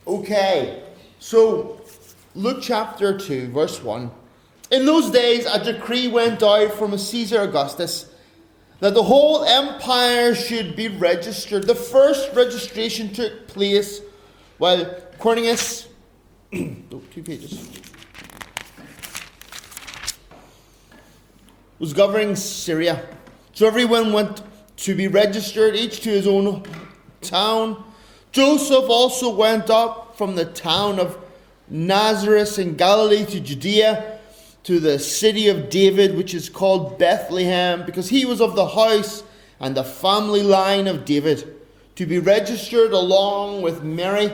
Okay, so Luke chapter 2, verse 1. In those days, a decree went out from Caesar Augustus that the whole empire should be registered. The first registration took place while Quirinius, 2 pages, was governing Syria. So everyone went to be registered, each to his own town. Joseph also went up from the town of Nazareth in Galilee to Judea, to the city of David, which is called Bethlehem, because he was of the house and the family line of David, to be registered along with Mary,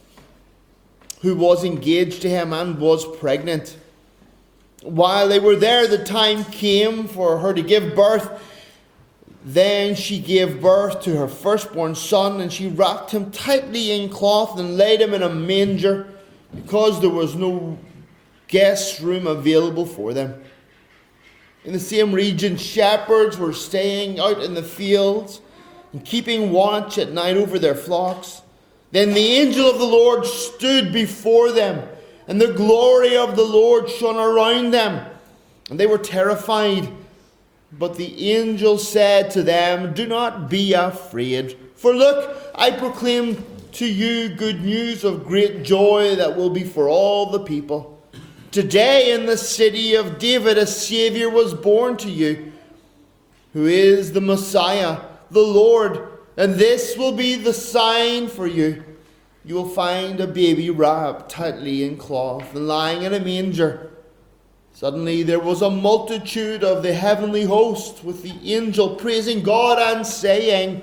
who was engaged to him and was pregnant. While they were there, the time came for her to give birth. Then she gave birth to her firstborn son, and she wrapped him tightly in cloth and laid him in a manger, because there was no guest room available for them. In the same region, shepherds were staying out in the fields and keeping watch at night over their flocks. Then the angel of the Lord stood before them, and the glory of the Lord shone around them, and they were terrified. But the angel said to them, "Do not be afraid, for look, I proclaim to you good news of great joy that will be for all the people. Today in the city of David a Savior was born to you, who is the Messiah, the Lord. And this will be the sign for you. You will find a baby wrapped tightly in cloth and lying in a manger." Suddenly there was a multitude of the heavenly host with the angel praising God and saying,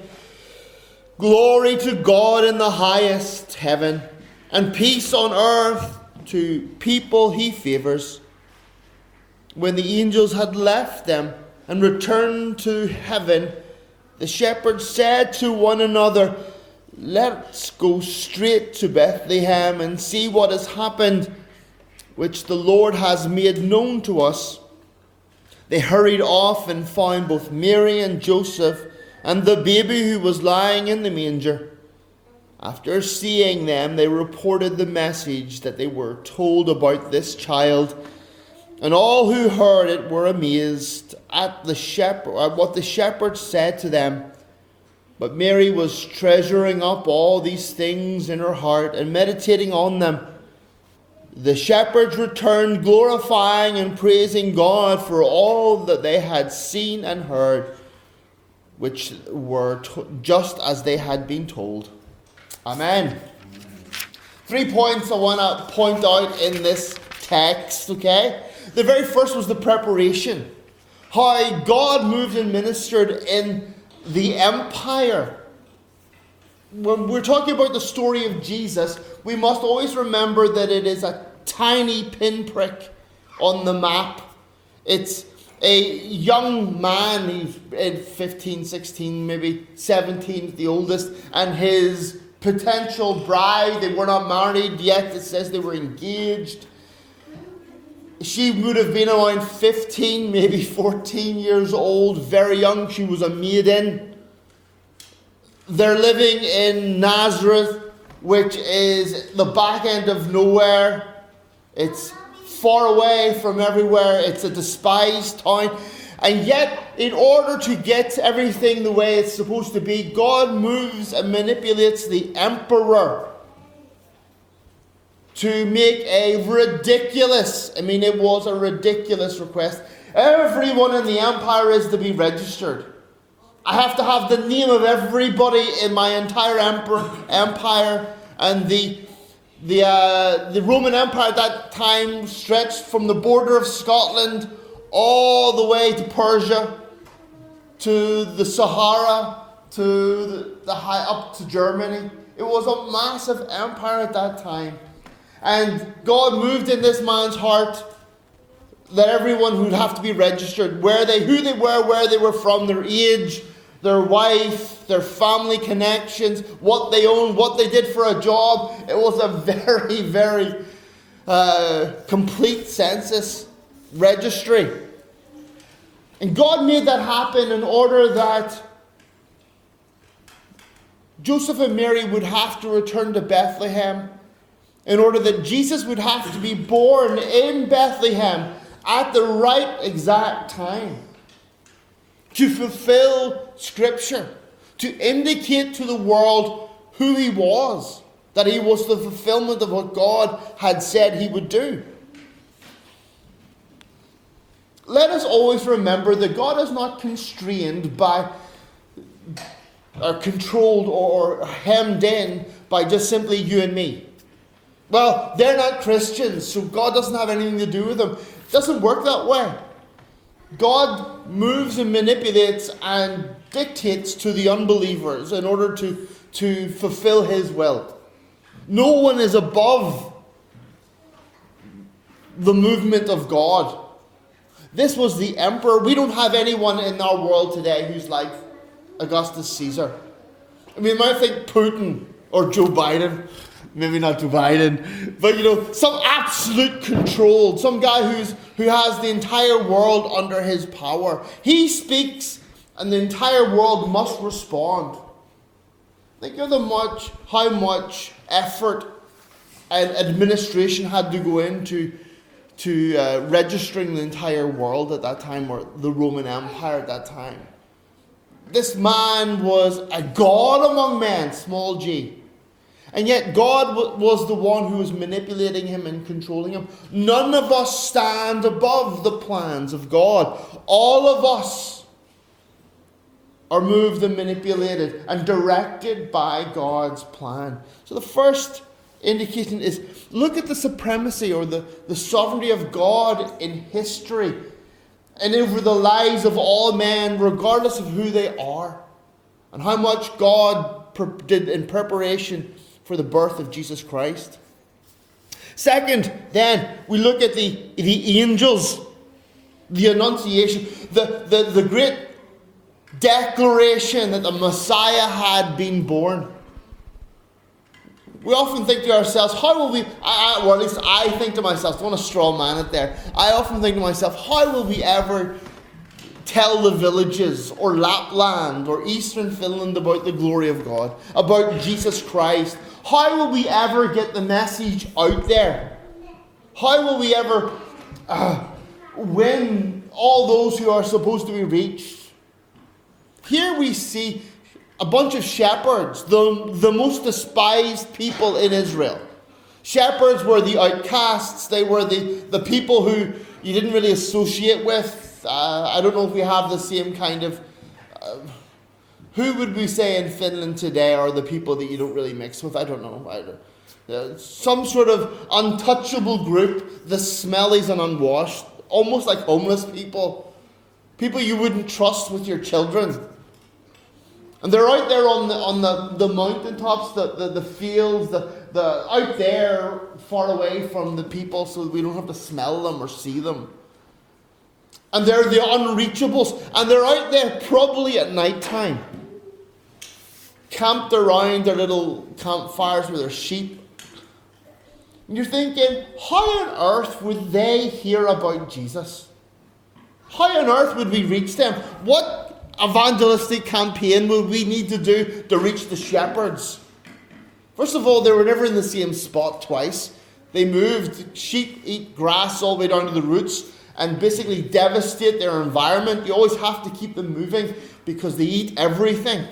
"Glory to God in the highest heaven, and peace on earth to people he favors." When the angels had left them and returned to heaven, the shepherds said to one another, "Let's go straight to Bethlehem and see what has happened, which the Lord has made known to us." They hurried off and found both Mary and Joseph and the baby who was lying in the manger. After seeing them, they reported the message that they were told about this child. And all who heard it were amazed at what the shepherds said to them. But Mary was treasuring up all these things in her heart and meditating on them. The shepherds returned, glorifying and praising God for all that they had seen and heard, which were just as they had been told. Amen. 3 points I want to point out in this text, okay? The very first was the preparation. How God moved and ministered in the empire. When we're talking about the story of Jesus, we must always remember that it is a tiny pinprick on the map. It's a young man, he's 15, 16, maybe 17, the oldest, and his potential bride. They were not married yet. It says they were engaged. She would have been around 15, maybe 14 years old, very young. She was a maiden. They're living in Nazareth, which is the back end of nowhere. It's far away from everywhere. It's a despised town. And yet, in order to get everything the way it's supposed to be, God moves and manipulates the emperor to make it was a ridiculous request. Everyone in the empire is to be registered. I have to have the name of everybody in my entire empire. And the Roman Empire at that time stretched from the border of Scotland all the way to Persia, to the Sahara, to the high up to Germany. It was a massive empire at that time. And God moved in this man's heart that everyone would have to be registered, who they were, where they were from, their age, their wife, their family connections, what they owned, what they did for a job. It was a very, very complete census registry. And God made that happen in order that Joseph and Mary would have to return to Bethlehem in order that Jesus would have to be born in Bethlehem at the right exact time to fulfill Scripture, to indicate to the world who he was, that he was the fulfillment of what God had said he would do. Let us always remember that God is not constrained by, or controlled or hemmed in by just simply you and me. Well, they're not Christians, so God doesn't have anything to do with them. It doesn't work that way. God moves and manipulates and dictates to the unbelievers in order to fulfill his will. No one is above the movement of God. This was the emperor. We don't have anyone in our world today who's like Augustus Caesar. I mean, you might think Putin or Joe Biden. Maybe not Joe Biden. But, some absolute control. Some guy who has the entire world under his power. He speaks and the entire world must respond. Think of how much effort and administration had to go into registering the entire world at that time, or the Roman Empire at that time. This man was a god among men, small g. And yet God was the one who was manipulating him and controlling him. None of us stand above the plans of God. All of us are moved and manipulated and directed by God's plan. So the first indication is, look at the supremacy or the sovereignty of God in history and over the lives of all men, regardless of who they are, and how much God did in preparation for the birth of Jesus Christ. Second, then, we look at the angels, the Annunciation, the great declaration that the Messiah had been born. We often think to ourselves, how will we, or at least I think to myself, I don't want to straw man it there. I often think to myself, how will we ever tell the villages or Lapland or Eastern Finland about the glory of God, about Jesus Christ? How will we ever get the message out there? How will we ever win all those who are supposed to be reached? Here we see a bunch of shepherds, the most despised people in Israel. Shepherds were the outcasts. They were the people who you didn't really associate with. I don't know if we have the same kind of... who would we say in Finland today are the people that you don't really mix with? I don't know. Some sort of untouchable group, the smellies and unwashed, almost like homeless people. People you wouldn't trust with your children. And they're out there on the mountaintops, the fields, the out there far away from the people so that we don't have to smell them or see them. And they're the unreachables. And they're out there probably at night time, camped around their little campfires with their sheep. And you're thinking, how on earth would they hear about Jesus? How on earth would we reach them? What evangelistic campaign would we need to do to reach the shepherds? First of all, they were never in the same spot twice. They moved. Sheep eat grass all the way down to the roots and basically devastate their environment. You always have to keep them moving because they eat everything.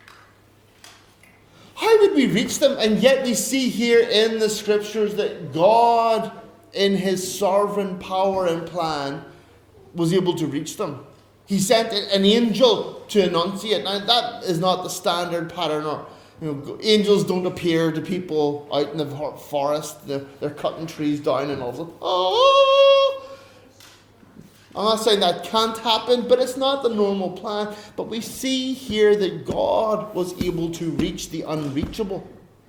How would we reach them? And yet we see here in the scriptures that God, in his sovereign power and plan, was able to reach them. He sent an angel to annunciate. Now that is not the standard pattern. Or, angels don't appear to people out in the forest. They're cutting trees down and all of a sudden, oh! I'm not saying that can't happen, but it's not the normal plan. But we see here that God was able to reach the unreachable.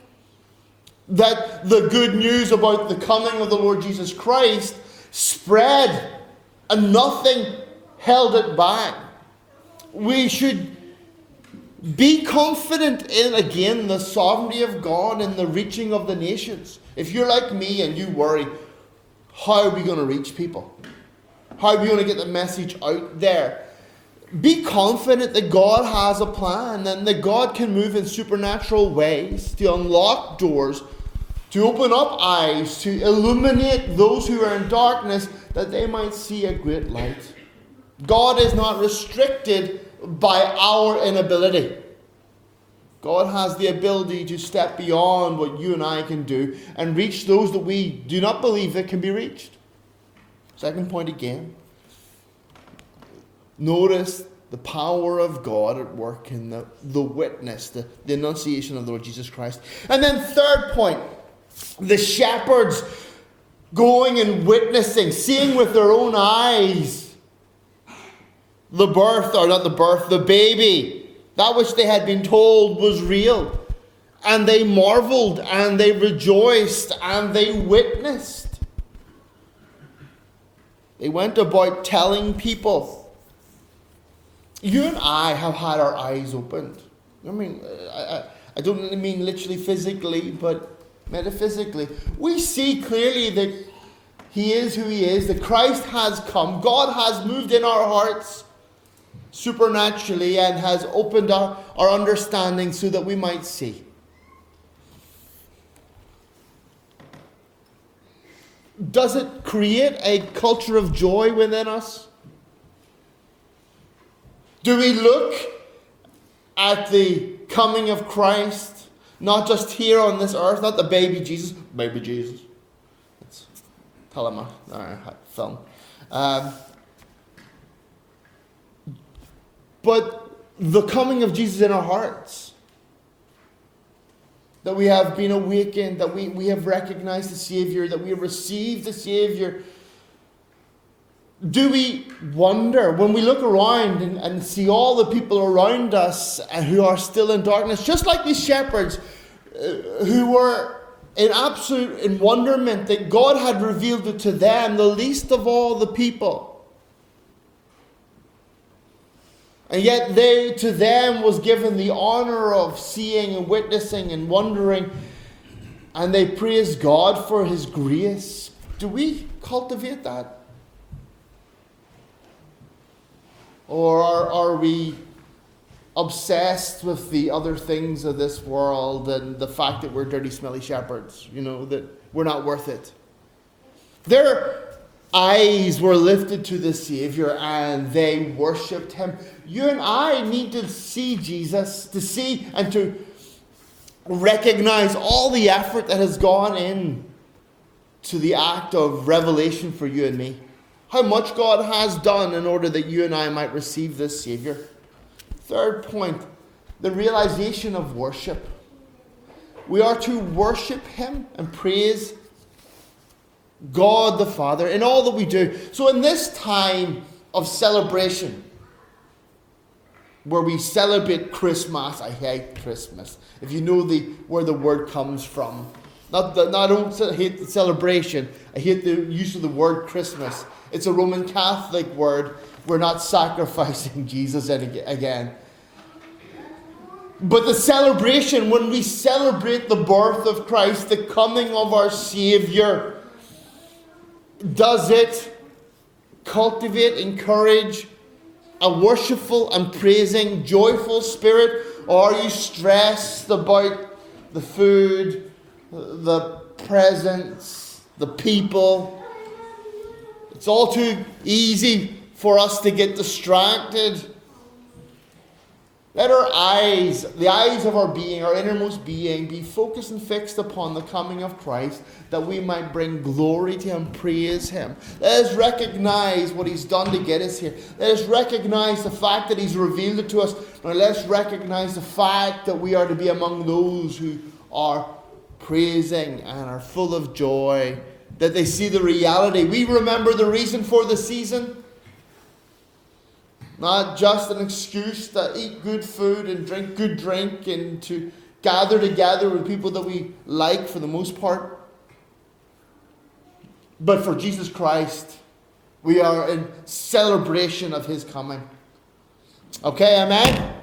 That the good news about the coming of the Lord Jesus Christ spread and nothing held it back. We should be confident in, again, the sovereignty of God and the reaching of the nations. If you're like me and you worry, how are we going to reach people? How are we going to get the message out there? Be confident that God has a plan and that God can move in supernatural ways to unlock doors to open up eyes, to illuminate those who are in darkness, that they might see a great light. God is not restricted by our inability. God has the ability to step beyond what you and I can do and reach those that we do not believe that can be reached. Second point again. Notice the power of God at work in the witness, the annunciation of the Lord Jesus Christ. And then third point, the shepherds going and witnessing, seeing with their own eyes the baby. That which they had been told was real. And they marveled and they rejoiced and they witnessed. They went about telling people. You and I have had our eyes opened. I mean, I don't mean literally physically, but metaphysically. We see clearly that He is who He is, that Christ has come. God has moved in our hearts supernaturally and has opened our understanding so that we might see. Does it create a culture of joy within us? Do we look at the coming of Christ, not just here on this earth, not the baby Jesus, It's Telema, film. But the coming of Jesus in our hearts. That we have been awakened, that we have recognized the Savior, that we have received the Savior. Do we wonder, when we look around and see all the people around us who are still in darkness, just like these shepherds who were in wonderment that God had revealed it to them, the least of all the people. And yet to them was given the honor of seeing and witnessing and wondering, and they praised God for His grace. Do we cultivate that? Or are we obsessed with the other things of this world and the fact that we're dirty, smelly shepherds, that we're not worth it? Their eyes were lifted to the Savior and they worshipped Him. You and I need to see Jesus, to see and to recognize all the effort that has gone in to the act of revelation for you and me. How much God has done in order that you and I might receive this Savior. Third point, the realization of worship. We are to worship Him and praise God the Father in all that we do. So in this time of celebration, where we celebrate Christmas, I hate Christmas. If you know where the word comes from. I don't hate the celebration, I hate the use of the word Christmas. It's a Roman Catholic word. We're not sacrificing Jesus again. But the celebration, when we celebrate the birth of Christ, the coming of our Savior, does it cultivate, encourage a worshipful and praising, joyful spirit? Or are you stressed about the food, the presents, the people? It's all too easy for us to get distracted. Let our eyes, the eyes of our being, our innermost being, be focused and fixed upon the coming of Christ, that we might bring glory to Him, praise Him. Let us recognize what He's done to get us here. Let us recognize the fact that He's revealed it to us. Now let us recognize the fact that we are to be among those who are praising and are full of joy, that they see the reality. We remember the reason for the season. Not just an excuse to eat good food and drink good drink and to gather together with people that we like for the most part. But for Jesus Christ, we are in celebration of His coming. Okay, amen?